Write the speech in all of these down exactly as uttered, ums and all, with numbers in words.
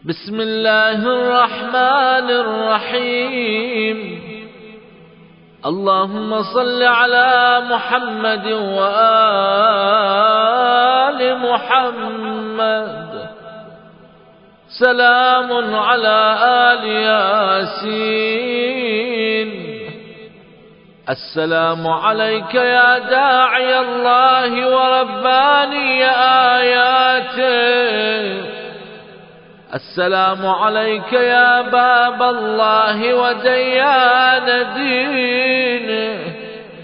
بسم الله الرحمن الرحيم. اللهم صل على محمد وآل محمد. سلام على آل ياسين. السلام عليك يا داعي الله ورباني آياته. السلام عليك يا باب الله وديان دينه.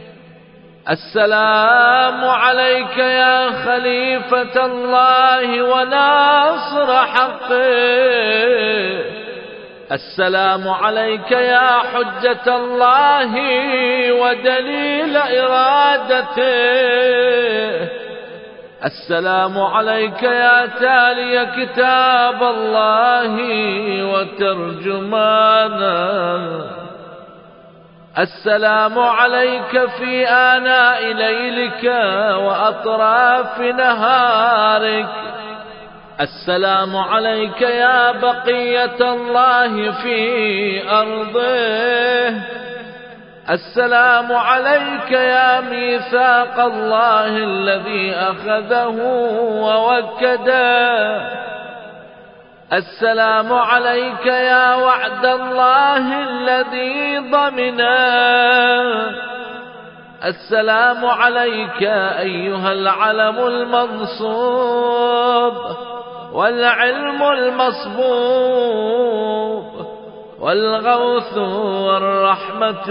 السلام عليك يا خليفة الله وناصر حقه. السلام عليك يا حجة الله ودليل إرادته. السلام عليك يا تالي كتاب الله وترجمانا. السلام عليك في آناء ليلك وأطراف نهارك. السلام عليك يا بقية الله في أرضه. السلام عليك يا ميثاق الله الذي أخذه ووكده. السلام عليك يا وعد الله الذي ضمنه. السلام عليك أيها العلم المنصوب والعلم المصبوب والغوث والرحمة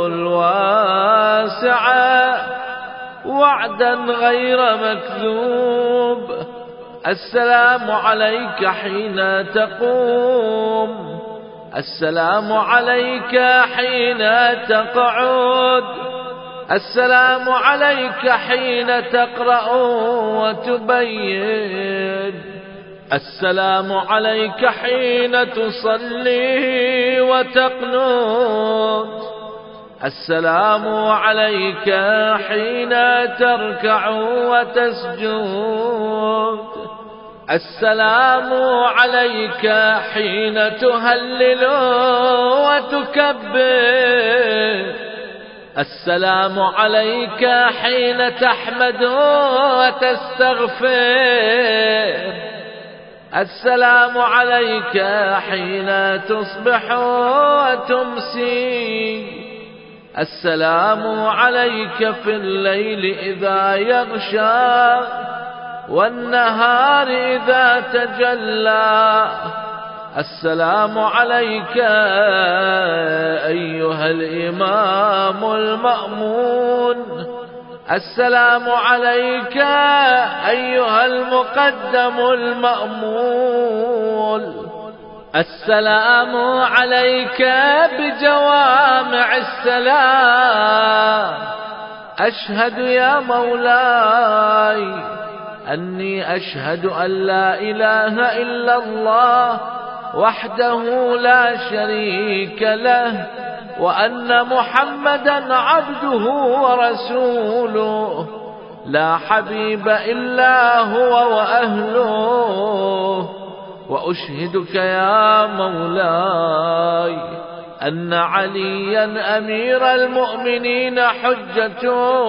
الواسعة وعدا غير مكذوب. السلام عليك حين تقوم. السلام عليك حين تقعد. السلام عليك حين تقرأ وتبين. السلام عليك حين تصلي وتقنط. السلام عليك حين تركع وتسجد. السلام عليك حين تهلل وتكبر. السلام عليك حين تحمد وتستغفر. السلام عليك حين تصبح وتمسي. السلام عليك في الليل إذا يغشى والنهار إذا تجلى. السلام عليك أيها الإمام المأمون. السلام عليك أيها المقدم المأمول. السلام عليك بجوامع السلام. أشهد يا مولاي أني أشهد أن لا إله إلا الله وحده لا شريك له وأن محمدا عبده ورسوله لا حبيب إلا هو وأهله. وأشهدك يا مولاي أن عليا أمير المؤمنين حجته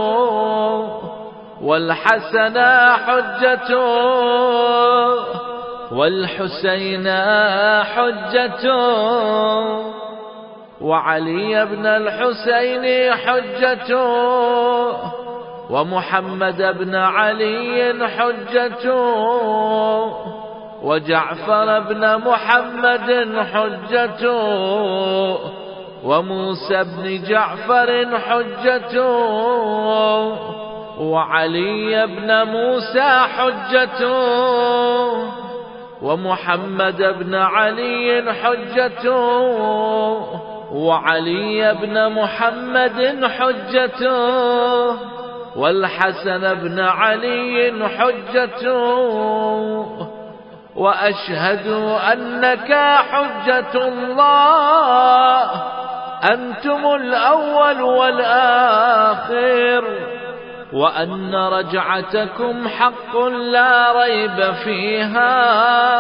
والحسن حجته والحسين حجته وعلي بن الحسين حجته ومحمد بن علي حجته وجعفر بن محمد حجته وموسى بن جعفر حجته وعلي بن موسى حجته ومحمد بن علي حجته وعلي بن محمد حجته والحسن بن علي حجته. وأشهد أنك حجة الله. أنتم الأول والآخر وأن رجعتكم حق لا ريب فيها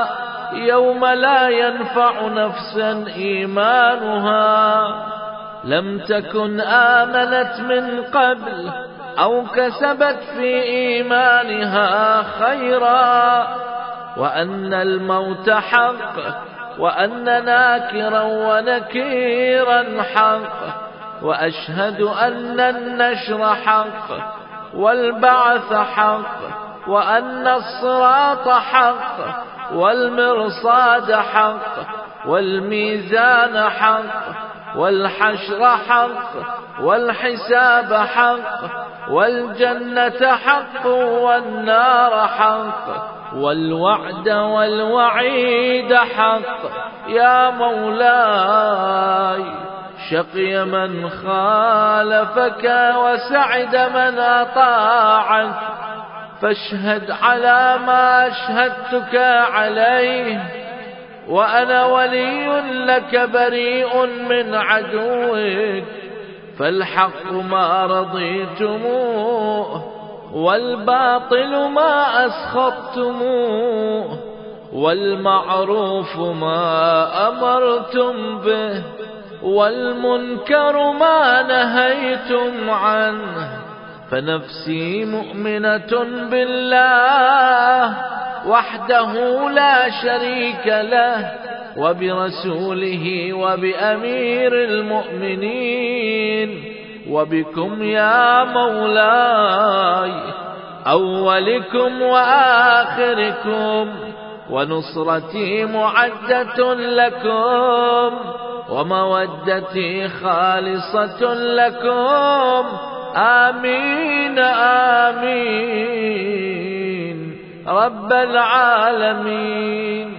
يوم لا ينفع نفسا إيمانها لم تكن آمنت من قبل أو كسبت في إيمانها خيرا، وأن الموت حق، وأن ناكرا ونكيرا حق، وأشهد أن النشر حق، والبعث حق، وأن الصراط حق، والمرصاد حق، والميزان حق، والحشر حق، والحساب حق، والجنة حق، والنار حق، والوعد والوعيد حق. يا مولاي شقي من خالفك وسعد من أطاعك، فاشهد على ما أشهدتك عليه، وأنا ولي لك بريء من عدوك. فالحق ما رضيتموه، والباطل ما أسخطتموه، والمعروف ما أمرتم به، والمنكر ما نهيتم عنه. فنفسي مؤمنة بالله وحده لا شريك له، وبرسوله وبأمير المؤمنين، وبكم يا مولاي أولكم وآخركم، ونصرتي معدة لكم، ومودتي خالصة لكم. آمين آمين رب العالمين.